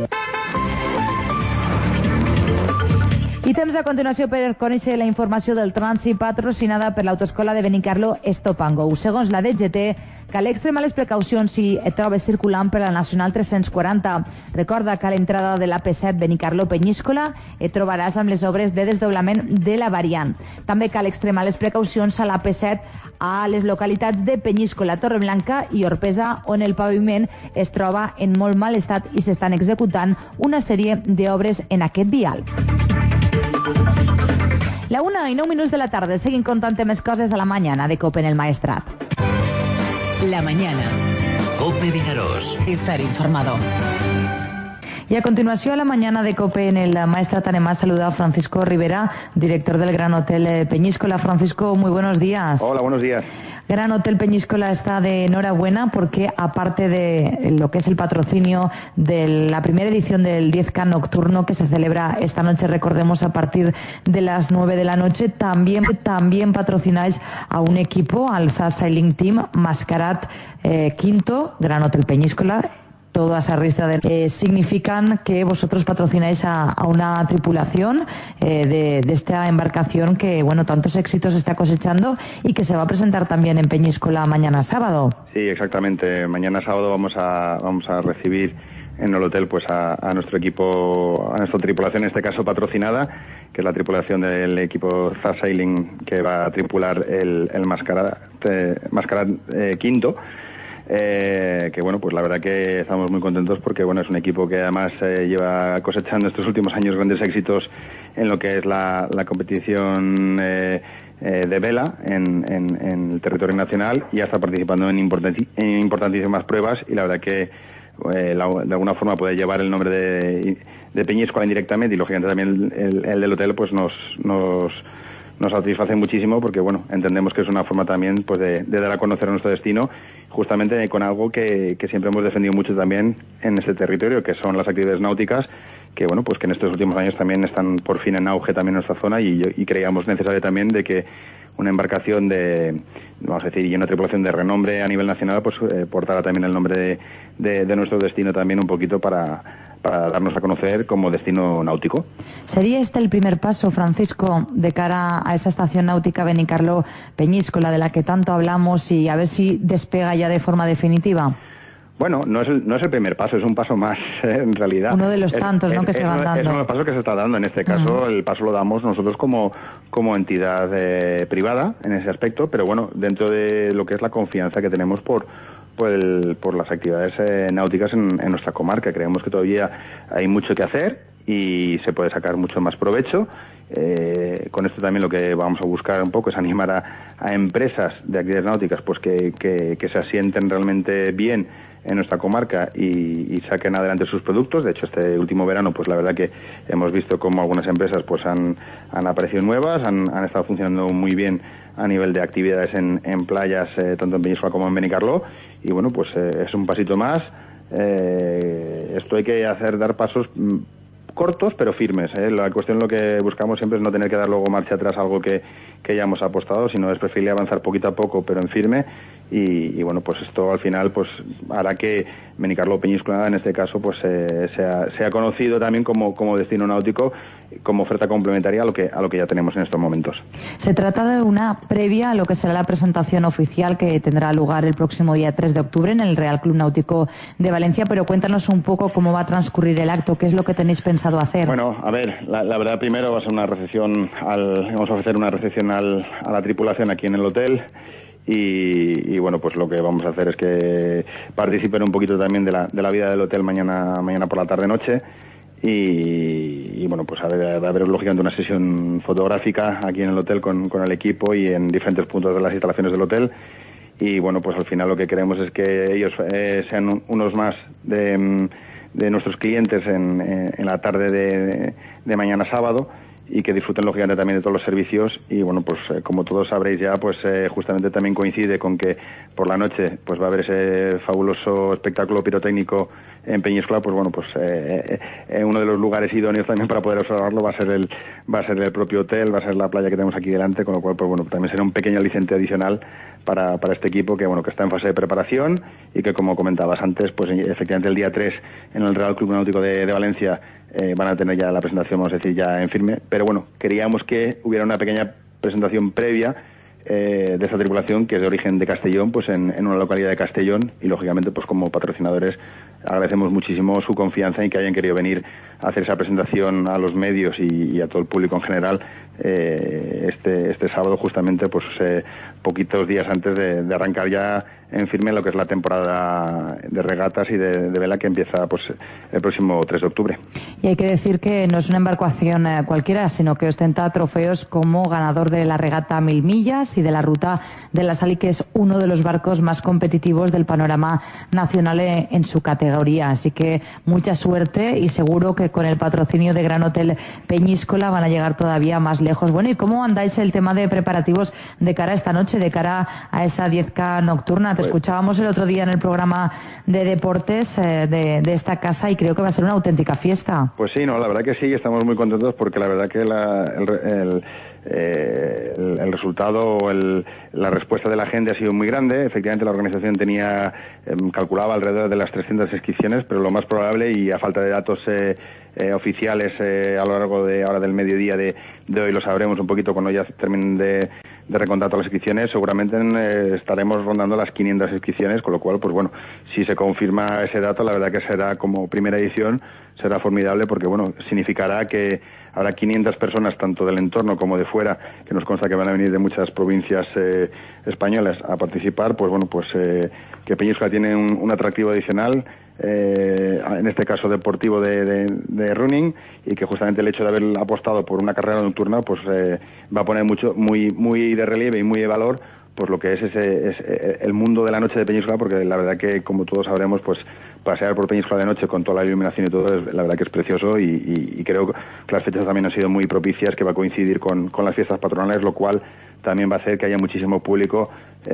I temps a continuació per conèixer la informació del trànsit patrocinada per l'Autoescola de Benicarló Stop and Go. Segons la DGT, cal extremar les precaucions si et trobes circulant per la Nacional 340. Recorda que a l'entrada de l'AP7 Benicarló-Penyíscola et trobaràs amb les obres de desdoblament de la variant. També cal extremar les precaucions a l'AP7 a les localitats de Penyíscola, Torreblanca i Orpesa, on el paviment es troba en molt mal estat i s'estan executant una sèrie d'obres en aquest vial. La 1:09 de la tarda. Seguim contant més coses a la mañana de COPE en el Maestrat. La mañana. COPE Vinaròs. Estar informado. Y a continuación, a la mañana de COPE en el Maestrat, anem a saludar a Francisco Rivera, director del Gran Hotel Peñíscola. Francisco, muy buenos días. Hola, buenos días. Gran Hotel Peñíscola está de enhorabuena porque, aparte de lo que es el patrocinio de la primera edición del 10K nocturno que se celebra esta noche, recordemos, a partir de las 9 de la noche, también patrocináis a un equipo, al ZAS Sailing Team, Mascarat Quinto, Gran Hotel Peñíscola. Toda esa lista significan que vosotros patrocináis a una tripulación de esta embarcación que, bueno, tantos éxitos está cosechando y que se va a presentar también en Peñíscola mañana sábado. Sí, exactamente. Mañana sábado vamos a recibir en el hotel pues a nuestro equipo, a nuestra tripulación, en este caso patrocinada, que es la tripulación del equipo ZAS Sailing que va a tripular el Mascarat Quinto. Que bueno, pues la verdad que estamos muy contentos porque bueno, es un equipo que además lleva cosechando estos últimos años grandes éxitos en lo que es la competición de vela en el territorio nacional y ya está participando en importantísimas pruebas y la verdad que de alguna forma puede llevar el nombre de Peñíscola indirectamente y lógicamente también el del hotel pues nos nos satisface muchísimo porque, bueno, entendemos que es una forma también pues de dar a conocer nuestro destino, justamente con algo que siempre hemos defendido mucho también en este territorio, que son las actividades náuticas, que bueno, pues que en estos últimos años también están por fin en auge también en nuestra zona y creíamos necesario también de que una embarcación vamos a decir, y una tripulación de renombre a nivel nacional, pues portara también el nombre de nuestro destino también un poquito para darnos a conocer como destino náutico. ¿Sería este el primer paso, Francisco, de cara a esa estación náutica Benicarló Peñíscola de la que tanto hablamos y a ver si despega ya de forma definitiva? Bueno, no es el primer paso, es un paso más, en realidad. Uno de los tantos, ¿no?, que se van dando. Es uno de los pasos que se está dando. En este caso, el paso lo damos nosotros como entidad privada en ese aspecto, pero bueno, dentro de lo que es la confianza que tenemos por las actividades náuticas en nuestra comarca. Creemos que todavía hay mucho que hacer y se puede sacar mucho más provecho. Con esto también lo que vamos a buscar un poco es animar a empresas de actividades náuticas pues que se asienten realmente bien en nuestra comarca y saquen adelante sus productos. De hecho, este último verano, pues la verdad que hemos visto cómo algunas empresas pues han aparecido nuevas, han estado funcionando muy bien a nivel de actividades en playas, tanto en Peñíscola como en Benicarló, y bueno, pues es un pasito más. Esto hay que dar pasos cortos pero firmes. La cuestión, lo que buscamos siempre es no tener que dar luego marcha atrás a algo que ya hemos apostado, sino es preferible avanzar poquito a poco pero en firme y bueno, pues esto al final pues hará que Benicarló Peñíscola en este caso pues sea conocido también como destino náutico, como oferta complementaria a lo que ya tenemos en estos momentos. Se trata de una previa a lo que será la presentación oficial que tendrá lugar el próximo día 3 de octubre en el Real Club Náutico de Valencia, pero cuéntanos un poco cómo va a transcurrir el acto, qué es lo que tenéis pensado hacer. Bueno, a ver, la verdad, primero va a ser una recepción vamos a ofrecer una recepción a la tripulación aquí en el hotel. Y bueno, pues lo que vamos a hacer es que participen un poquito también de la vida del hotel mañana por la tarde-noche. Y bueno, pues va a haber lógicamente una sesión fotográfica aquí en el hotel con el equipo y en diferentes puntos de las instalaciones del hotel. Y bueno, pues al final lo que queremos es que ellos sean unos más de nuestros clientes en la tarde de mañana sábado, y que disfruten lógicamente también de todos los servicios. Y bueno, pues como todos sabréis ya, pues justamente también coincide con que por la noche pues va a haber ese fabuloso espectáculo pirotécnico en Peñíscola. Pues bueno, pues uno de los lugares idóneos también para poder observarlo va a ser el propio hotel, va a ser la playa que tenemos aquí delante, con lo cual pues bueno, también será un pequeño aliciente adicional para este equipo que bueno, que está en fase de preparación y que, como comentabas antes, pues efectivamente el día 3 en el Real Club Náutico de Valencia van a tener ya la presentación, vamos a decir, ya en firme. Pero bueno, queríamos que hubiera una pequeña presentación previa de esta tripulación, que es de origen de Castellón, pues en una localidad de Castellón, y lógicamente pues como patrocinadores agradecemos muchísimo su confianza y que hayan querido venir a hacer esa presentación a los medios y a todo el público en general este sábado, justamente pues poquitos días antes de arrancar ya en firme lo que es la temporada de regatas y de vela, que empieza pues el próximo 3 de octubre. Y hay que decir que no es una embarcación cualquiera, sino que ostenta trofeos como ganador de la regata 1000 millas y de la ruta de la Sal, y que es uno de los barcos más competitivos del panorama nacional en su categoría. Así que mucha suerte, y seguro que con el patrocinio de Gran Hotel Peñíscola van a llegar todavía más lejos. Bueno, ¿y cómo andáis el tema de preparativos de cara a esta noche, de cara a esa 10K nocturna? Te escuchábamos el otro día en el programa de deportes de esta casa y creo que va a ser una auténtica fiesta. Pues sí, no, la verdad que sí, estamos muy contentos porque la verdad que el resultado o la respuesta de la gente ha sido muy grande. Efectivamente, la organización calculaba alrededor de las 300 inscripciones, pero lo más probable, y a falta de datos oficiales a lo largo de ahora del mediodía de hoy, lo sabremos un poquito cuando ya terminen de recontar todas las inscripciones, seguramente estaremos rondando las 500 inscripciones, con lo cual, pues bueno, si se confirma ese dato, la verdad que será, como primera edición, será formidable, porque bueno, significará que habrá 500 personas, tanto del entorno como de fuera, que nos consta que van a venir de muchas provincias españolas a participar. Pues bueno, pues que Peñíscola tiene un atractivo adicional, en este caso deportivo de running, y que justamente el hecho de haber apostado por una carrera nocturna pues va a poner muy de relieve y muy de valor pues lo que es el mundo de la noche de Peñíscola, porque la verdad que, como todos sabremos, pues pasear por Peñíscola de noche con toda la iluminación y todo, la verdad que es precioso, y creo que las fechas también han sido muy propicias, que va a coincidir con las fiestas patronales, lo cual también va a hacer que haya muchísimo público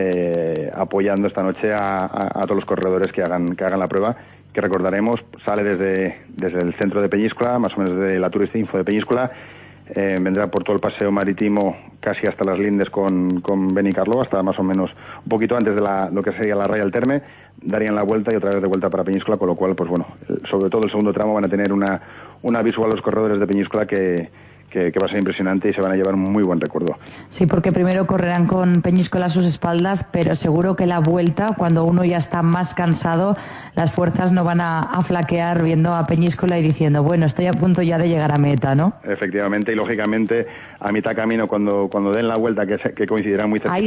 apoyando esta noche a todos los corredores que hagan la prueba, que recordaremos sale desde el centro de Peñíscola, más o menos desde la Tourist Info de Peñíscola. Vendrá por todo el paseo marítimo casi hasta las lindes con Benicarló, hasta más o menos un poquito antes de lo que sería la raya del Terme, darían la vuelta y otra vez de vuelta para Peñíscola, con lo cual, pues bueno, sobre todo el segundo tramo van a tener una visual los corredores de Peñíscola que va a ser impresionante y se van a llevar un muy buen recuerdo. Sí, porque primero correrán con Peñíscola a sus espaldas, pero seguro que la vuelta, cuando uno ya está más cansado, las fuerzas no van a flaquear viendo a Peñíscola y diciendo, bueno, estoy a punto ya de llegar a meta, ¿no? Efectivamente, y lógicamente a mitad camino, cuando den la vuelta, que coincidirá muy cerca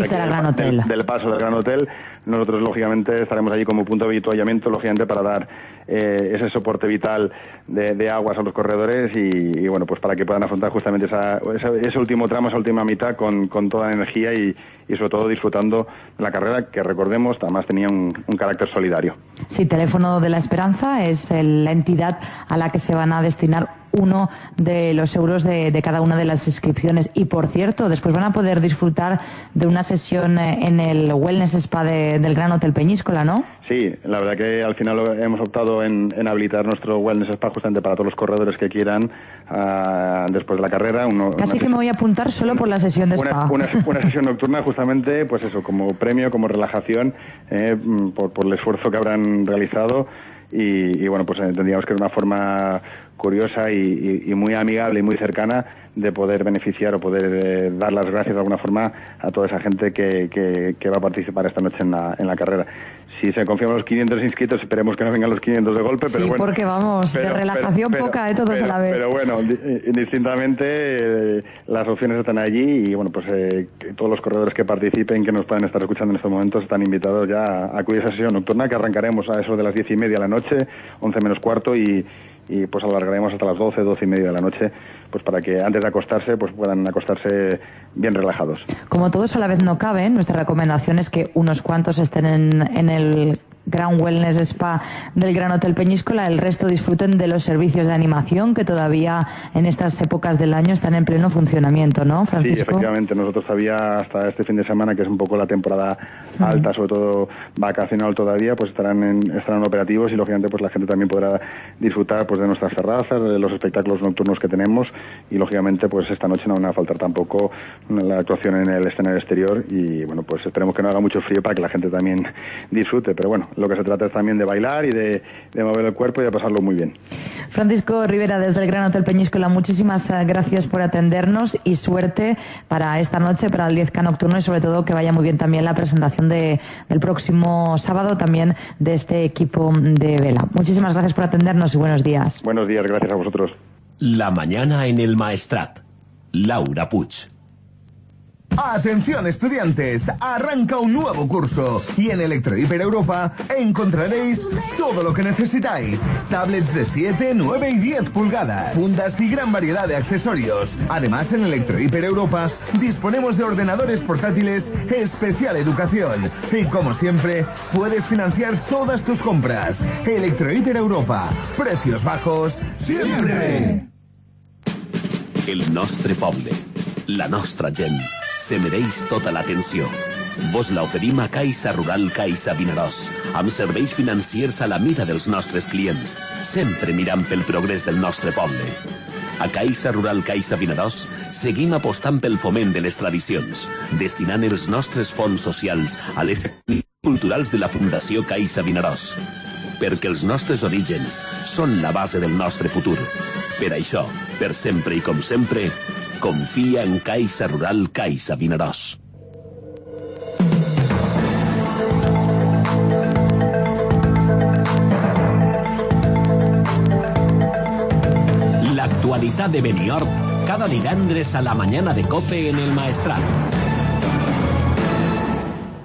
del paso del Gran Hotel, nosotros lógicamente estaremos allí como punto de avituallamiento, lógicamente para dar ese soporte vital de aguas a los corredores y bueno, pues para que puedan afrontar justamente ese último tramo, esa última mitad con toda la energía y sobre todo disfrutando de la carrera, que recordemos además tenía un carácter solidario. Sí, Teléfono de la Esperanza es la entidad a la que se van a destinar uno de los euros de cada una de las inscripciones. Y por cierto, después van a poder disfrutar de una sesión en el Wellness Spa del Gran Hotel Peñíscola, ¿no? Sí, la verdad que al final hemos optado en habilitar nuestro Wellness Spa justamente para todos los corredores que quieran después de la carrera. Casi que me voy a apuntar solo por la sesión de spa. Una sesión nocturna justamente, pues eso, como premio, como relajación por el esfuerzo que habrán realizado y bueno, pues entendíamos que era una forma curiosa y muy amigable y muy cercana de poder beneficiar o poder dar las gracias de alguna forma a toda esa gente que va a participar esta noche en la carrera. Si se confirman los 500 inscritos, esperemos que no vengan los 500 de golpe, pero sí, bueno. Porque vamos, de relajación poca de todos a la vez. Pero bueno, indistintamente las opciones están allí y bueno, pues todos los corredores que participen, que nos puedan estar escuchando en estos momentos, están invitados ya a acudir a esa sesión nocturna que arrancaremos a eso de las 10:30 de la noche, 11 menos cuarto y pues alargaremos hasta las 12:30 de la noche, pues para que antes de acostarse pues puedan acostarse bien relajados. Como todos a la vez no caben, nuestra recomendación es que unos cuantos estén en el Gran Wellness Spa del Gran Hotel Peñíscola, el resto disfruten de los servicios de animación que todavía en estas épocas del año están en pleno funcionamiento, ¿no, Francisco? Sí, efectivamente, nosotros todavía hasta este fin de semana, que es un poco la temporada alta, sobre todo vacacional todavía, pues estarán operativos y lógicamente pues la gente también podrá disfrutar pues de nuestras terrazas, de los espectáculos nocturnos que tenemos y lógicamente pues esta noche no van a faltar tampoco la actuación en el escenario exterior y bueno, pues esperemos que no haga mucho frío para que la gente también disfrute, pero bueno, lo que se trata es también de bailar y de mover el cuerpo y de pasarlo muy bien. Francisco Rivera, desde el Gran Hotel Peñíscola, muchísimas gracias por atendernos y suerte para esta noche, para el 10K nocturno y sobre todo que vaya muy bien también la presentación del próximo sábado también de este equipo de vela. Muchísimas gracias por atendernos y buenos días. Buenos días, gracias a vosotros. La mañana en el Maestrat. Laura Puig. Atención estudiantes, arranca un nuevo curso y en Electrohiper Europa encontraréis todo lo que necesitáis. Tablets de 7, 9 y 10 pulgadas, fundas y gran variedad de accesorios. Además en Electrohiper Europa disponemos de ordenadores portátiles especial educación y como siempre puedes financiar todas tus compras. Electrohiper Europa, precios bajos siempre. El nostre poble, la nostra gent, se mereix tota l'atenció. Vos la oferim a Caixa Rural Caixa Vinaròs, amb serveis financiers a la mida dels nostres clients, sempre mirant pel progrés del nostre poble. A Caixa Rural Caixa Vinaròs seguim apostant pel foment de les tradicions, destinant els nostres fons socials a les activitats culturals de la Fundació Caixa Vinaròs. Perquè els nostres orígens són la base del nostre futur. Per això, per sempre i com sempre, confia en Caixa Rural Caixa Vinaròs. L'actualitat de Benidorm cada divendres a la mañana de COPE en el Maestrat.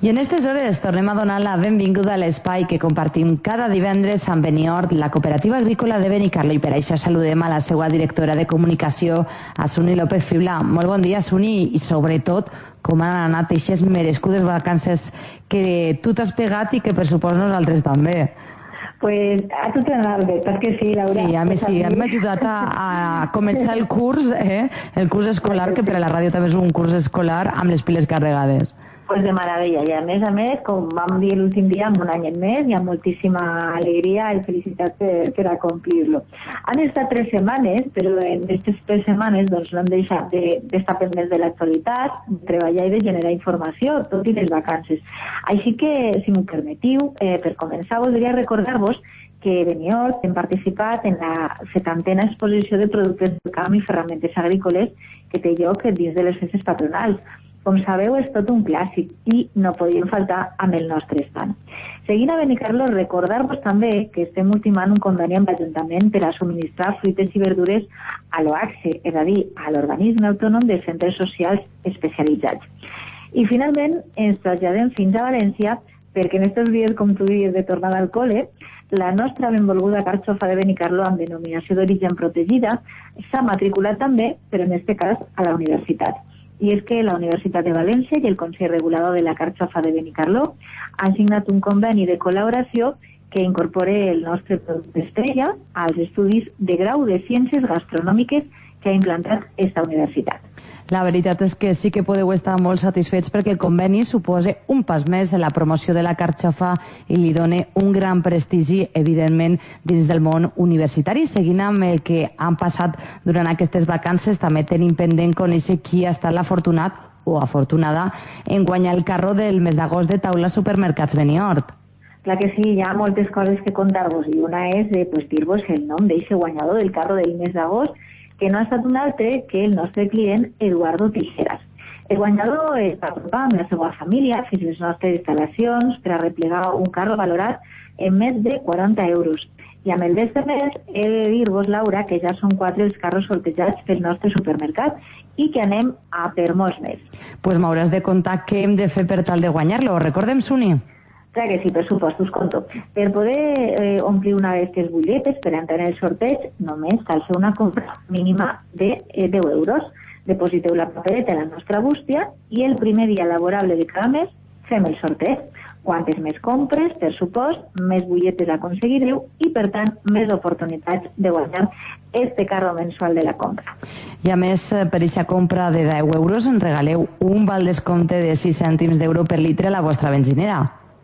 I en aquestes hores tornem a donar la benvinguda a l'espai que compartim cada divendres amb Beniort, la cooperativa agrícola de Benicarló, i per això saludem a la seva directora de comunicació, a Suni López Fibla. Molt bon dia, Suni, i sobretot com han anat aquestes merescudes vacances que tu t'has pegat i que per suposo nosaltres també. Pues a tu t'ha anat bé, perquè sí, Laura. Sí, a mi sí, m'ha ajudat a començar el curs escolar, que per a la ràdio també és un curs escolar amb les piles carregades. Pues de meravella, i a més, com vam dir l'últim dia, amb un any més, hi ha moltíssima alegria i felicitat per a complir-lo. Han estat 3 setmanes, però en aquestes 3 setmanes doncs, no hem deixat d'estar pendents de l'actualitat, de treballar i de generar informació, tot i les vacances. Així que, si m'ho permetiu, per començar voldria recordar-vos que Beniort hem participat en la 70a exposició de productes del camp i ferramentes agrícoles que té lloc dins de les festes patronals. Com sabeu, és tot un clàssic i no podíem faltar amb el nostre stand. Seguint a Benicarló, recordar-vos també que estem ultimant un conveni amb l'Ajuntament per a subministrar fruites i verdures a l'OACSE, és a dir, a l'organisme autònom de centres socials especialitzats. I finalment ens traslladem fins a València perquè en aquests dies, com tu dius, de tornada al col·le, la nostra benvolguda carxofa de Benicarló amb denominació d'origen protegida s'ha matriculat també, però en aquest cas a la universitat. I és que la Universitat de València i el Consell Regulador de la Carxofa de Benicarló han signat un conveni de col·laboració que incorpora el nostre producte estrella als estudis de grau de Ciències Gastronòmiques que ha implantat aquesta universitat. La veritat és que sí que podeu estar molt satisfets perquè el conveni suposa un pas més en la promoció de la carxofa i li dona un gran prestigi, evidentment, dins del món universitari. Seguint amb el que han passat durant aquestes vacances, també tenim pendent conèixer qui ha estat l'afortunat o afortunada en guanyar el carro del mes d'agost de taula Supermercats Beniort. Clar que sí, hi ha moltes coses que contar-vos i una és dir-vos el nom d'aquest guanyador del carro del mes d'agost, que no ha estat un altre que el nostre client Eduardo Tijeras. El guanyador es va apropar amb la seva família fins a les nostres instal·lacions per a replegar un carro valorat en més de 40 euros. I amb el d'este mes he de dir-vos, Laura, que ja són 4 els carros sortejats pel nostre supermercat i que anem a per molts més. Pues m'hauràs de contar què hem de fer per tal de guanyar-lo. Recordem, Suni? Clar que sí, per supost, us conto. Per poder omplir una d'aquestes butlletes per entrar en el sorteig, només cal fer una compra mínima de 10 euros. Depositeu la papereta a la nostra bústia i el primer dia laborable de cada mes fem el sorteig. Quantes més compres, per supost, més butlletes aconseguireu i, per tant, més oportunitats de guanyar este carro mensual de la compra. I a més, per aquesta compra de 10 euros ens regaleu un val descompte de 6 cèntims d'euro per litre a la vostra benzinera.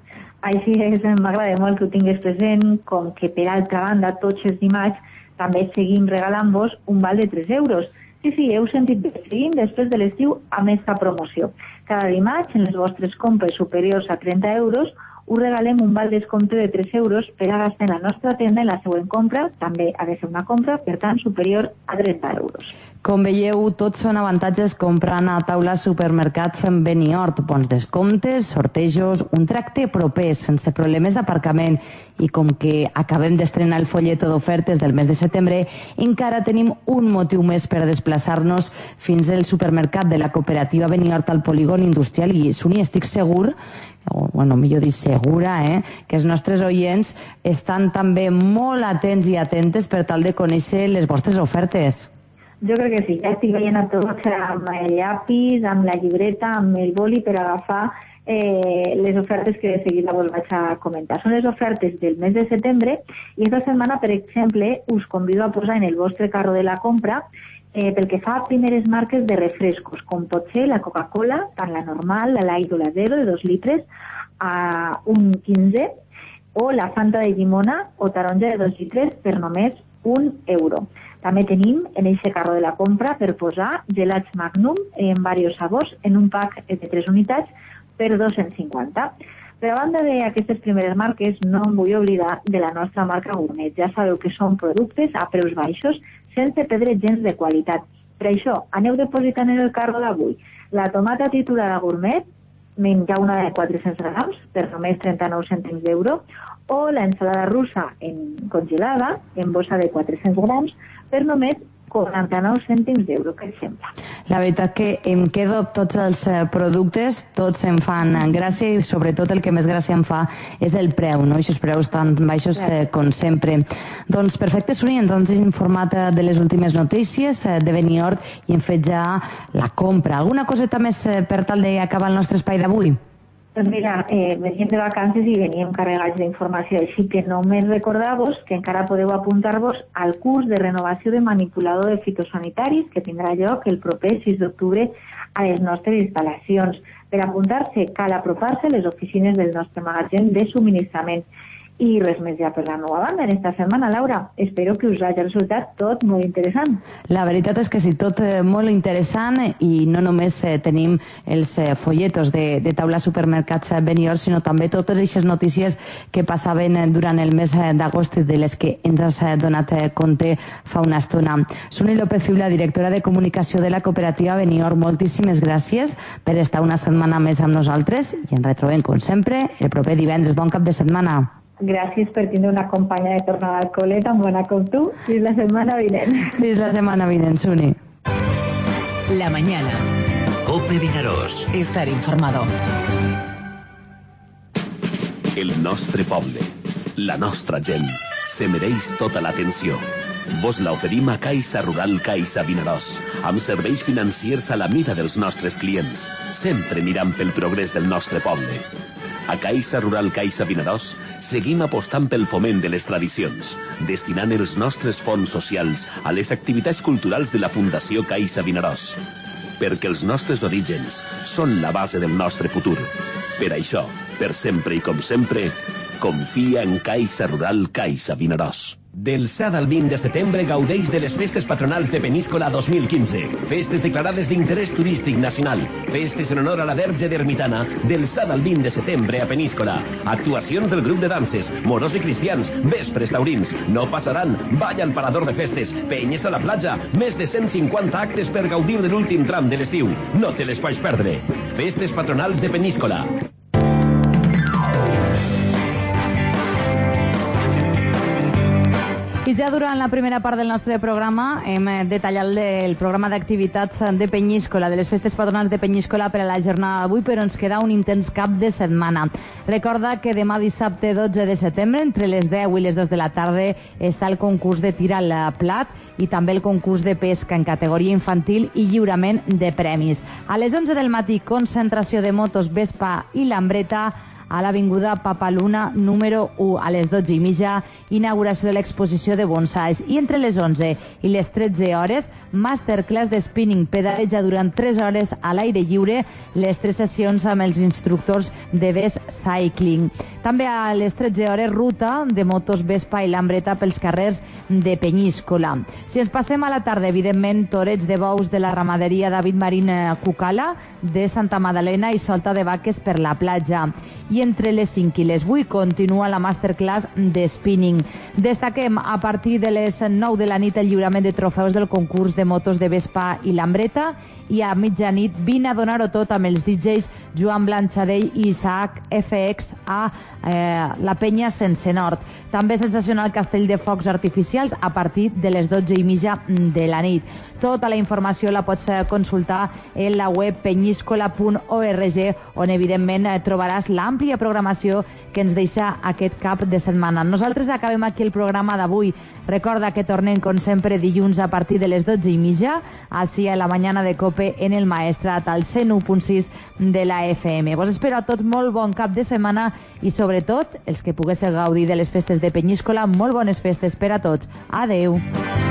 Així és, m'agrada molt que ho tingués present, com que per altra banda tots els dimarts també seguim regalant-vos un val de 3 euros. Sí, heu sentit bé, seguim després de l'estiu amb aquesta promoció. Cada dimarts, en les vostres compres superiors a 30 euros, us regalem un val descompte de 3 euros per a gastar en la nostra tenda en la següent compra, també ha de ser una compra, per tant, superior a 30 euros. Com veieu, tots són avantatges comprant a taula Supermercats en Beniort. Bons descomptes, sortejos, un tracte proper, sense problemes d'aparcament. I com que acabem d'estrenar el folleto d'ofertes del mes de setembre, encara tenim un motiu més per a desplaçar-nos fins al supermercat de la cooperativa Beniort al polígon industrial. I, Suni, estic segur, millor dir segura, que els nostres oients estan també molt atents i atentes per tal de conèixer les vostres ofertes. Jo crec que sí, ja estic veient a tots amb el llapis, amb la llibreta, amb el boli per agafar les ofertes que de seguida vos vaig a comentar. Són les ofertes del mes de setembre i aquesta setmana, per exemple, us convido a posar en el vostre carro de la compra pel que fa a primeres marques de refrescos, com pot ser la Coca-Cola, tant la normal, la Light o la Zero, de 2 litres, a 1,15, o la Fanta de llimona o taronja de 2 litres per només 1 euro. També tenim en aquest carro de la compra per posar gelats Magnum en diversos sabors en un pack de 3 unitats per 250. Per a banda d'aquestes primeres marques, no em vull oblidar de la nostra marca Gourmet. Ja sabeu que són productes a preus baixos, sense perdre gens de qualitat. Per això, aneu depositant en el carro d'avui la tomata titulada Gourmet, menjar una de 400 grams per només 39 cèntims d'euro, o la ensalada russa congelada en bossa de 400 grams per només 49 cèntims d'euro, què et sembla? La veritat que em quedo amb tots els productes, tots em fan gràcia i sobretot el que més gràcia em fa és el preu, no? Aquests preus tan baixos com sempre. Doncs perfecte, Suni, ens has informat de les últimes notícies de Benidorm i hem fet ja la compra. Alguna coseta més per tal d'acabar el nostre espai d'avui? Doncs mira, veníem de vacances i veníem carregats d'informació, així que només recordar-vos que encara podeu apuntar-vos al curs de renovació de manipulador de fitosanitaris que tindrà lloc el proper 6 d'octubre a les nostres instal·lacions. Per apuntar-se cal apropar-se a les oficines del nostre magatzem de subministrament. I res més ja per la nova banda en esta setmana, Laura. Espero que us hagi resultat tot molt interessant. La veritat és que sí, tot molt interessant i no només tenim els folletos de taula supermercats Benidorm, sinó també totes aquestes notícies que passaven durant el mes d'agost i de les que ens has donat compte fa una estona. Suni López Fiula, directora de comunicació de la cooperativa Benidorm, moltíssimes gràcies per estar una setmana més amb nosaltres i ens retrobem, com sempre, el proper divendres. Bon cap de setmana. Gràcies per tindre una companya de tornada al col·le tan bona com tu. Fins la setmana vinent. Fins la setmana vinent, Suni. La mañana. Cope Vinaròs. Estar informado. El nostre poble, la nostra gent, se mereix tota l'atenció. Vos la oferim a Caixa Rural Caixa Vinaròs, amb serveis financiers a la mida dels nostres clients, sempre mirant pel progrés del nostre poble. A Caixa Rural Caixa Vinaròs seguim apostant pel foment de les tradicions, destinant els nostres fons socials a les activitats culturals de la Fundació Caixa Vinaròs, perquè els nostres orígens són la base del nostre futur. Per això, per sempre i com sempre, confia en Caixa Rural Caixa Vinaròs. Del 7 al 20 de setembre gaudeix de les Festes Patronals de Peníscola 2015. Festes declarades d'interès turístic nacional. Festes en honor a la Verge d'Ermitana del 7 al 20 de setembre a Peníscola. Actuacions del grup de danses, moros i cristians, vespres taurins. No passaran, balla al parador de festes, penyes a la platja, més de 150 actes per gaudir de l'últim tram de l'estiu. No te les pots perdre. Festes Patronals de Peníscola. I ja durant la primera part del nostre programa hem detallat el programa d'activitats de Penyíscola, de les festes patronals de Penyíscola per a la jornada d'avui, però ens queda un intens cap de setmana. Recorda que demà dissabte 12 de setembre, entre les 10 i les 2 de la tarda, està el concurs de tir al plat i també el concurs de pesca en categoria infantil i lliurament de premis. A les 11 del matí, concentració de motos Vespa i Lambreta a l'Avinguda Papaluna número 1. A les 12:30, inauguració de l'exposició de bonsais. I entre les 11 i les 13 hores, masterclass de spinning, pedaleja durant 3 hores a l'aire lliure, les 3 sessions amb els instructors de Best Cycling. També a les 13 hores, ruta de motos Vespa i Lambreta pels carrers de Penyíscola. Si ens passem a la tarda, evidentment, toreig de bous de la ramaderia David Marín Cucala, de Santa Madalena i solta de vaques per la platja. I entre les 5 i les 8 continua la masterclass de spinning. Destaquem a partir de les 9 de la nit el lliurament de trofeus del concurs de motos de Vespa i Lambreta i a mitjanit vine a donar-ho tot amb els DJs Joan Blanchadell i Isaac FX a la penya Sense Nord. També sensacional castell de focs artificials a partir de les 12:30 de la nit. Tota la informació la pots consultar en la web penyiscola.org, on evidentment trobaràs l'àmplia programació que ens deixa aquest cap de setmana. Nosaltres acabem aquí el programa d'avui. Recorda que tornem, com sempre, dilluns a partir de les 12:30, així a la mañana de Cope en el Maestrat, al 101.6 de la FM. Vos espero a tots molt bon cap de setmana i, sobretot, els que poguéssiu gaudir de les festes de Penyíscola, molt bones festes per a tots. Adeu.